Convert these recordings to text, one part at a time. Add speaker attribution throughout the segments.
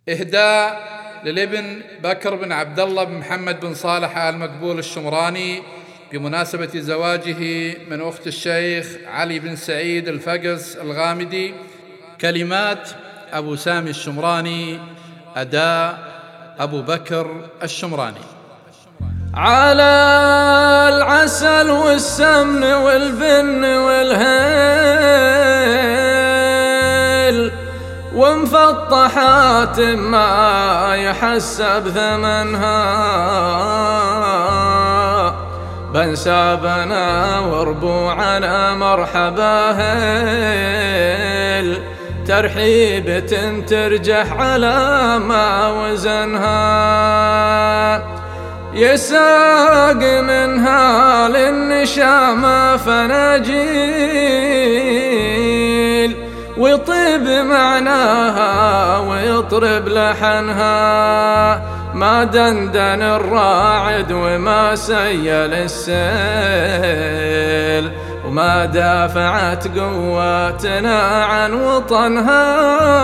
Speaker 1: إهداء للابن بكر بن عبد الله بن محمد بن صالح آل مقبول الشمراني بمناسبة زواجه من أخت الشيخ علي بن سعيد الفقس الغامدي. كلمات أبو سامي الشمراني، أداء أبو بكر الشمراني.
Speaker 2: على العسل والسمن والبن والهيل ومفطحات ما يحسب ثمنها، بنسابنا وربوعنا مرحبا هيل، ترحيبة ترجح على ما وزنها، يساق منها للنشامة فناجيل، ويطيب معناها ويطرب لحنها، ما دندن الراعد وما سيل السيل، وما دافعت قواتنا عن وطنها.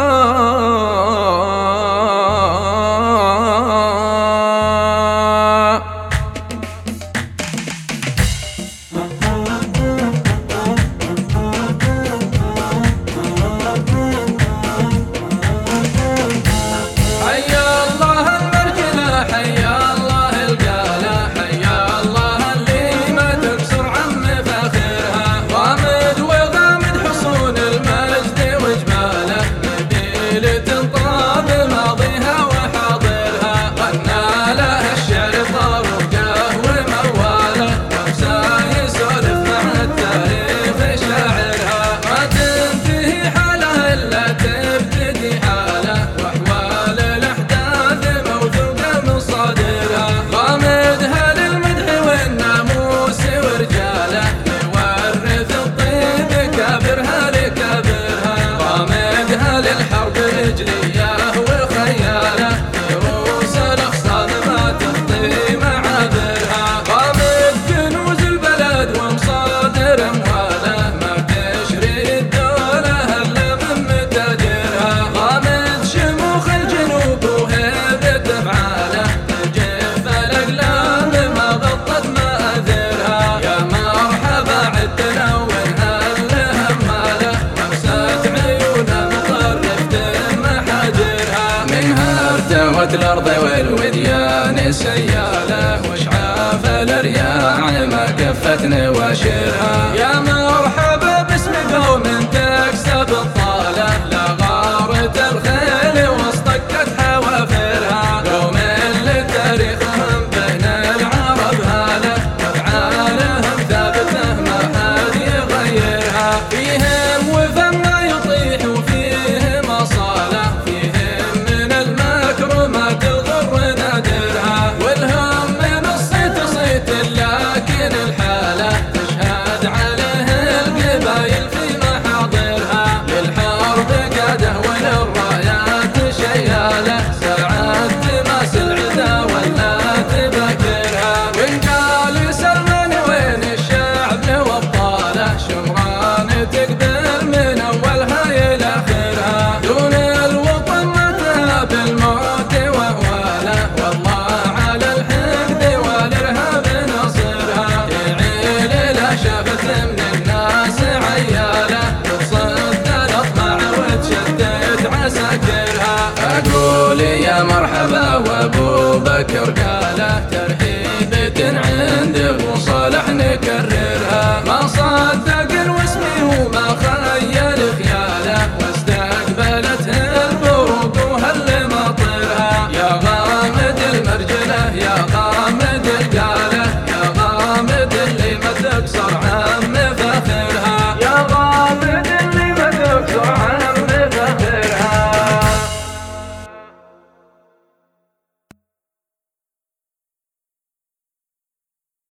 Speaker 3: الأرض والوديان سيالة، وشعاف الأرياع ما كفت نواشرها،
Speaker 2: يا مرحبا باسم قوم تكسب الطالة، لا غارت الخيل واصطكت حوافرها، قوم لتاريخهم بين العرب هالة، وافعالهم ثابتة ما حد يغيرها، فيهم وفم ما يطيح وفيهم أصالة، فيهم من المكر ما تضر نادرها، والهم من الصيت صيت لكن الحالة تشهد عليه القبايل في محاضرها، للحرب قاده وللرايات شيالة، ساعات تماس العدا ولا تبكرها، وإن قال سلمان وين الشعب وابطاله، شمران تقبل من أولها إلى آخرها، دون الوطن متى بالموت وأهواله، والله على الحقد والإرهاب نصرها، تعيل إلى شافت من الناس عياله، وتصد الأطماع وتشتت عساكرها،
Speaker 3: أقول يا مرحبا وأبو بكر قاله، ترحيبة عند أبو صالح نكررها، ما صار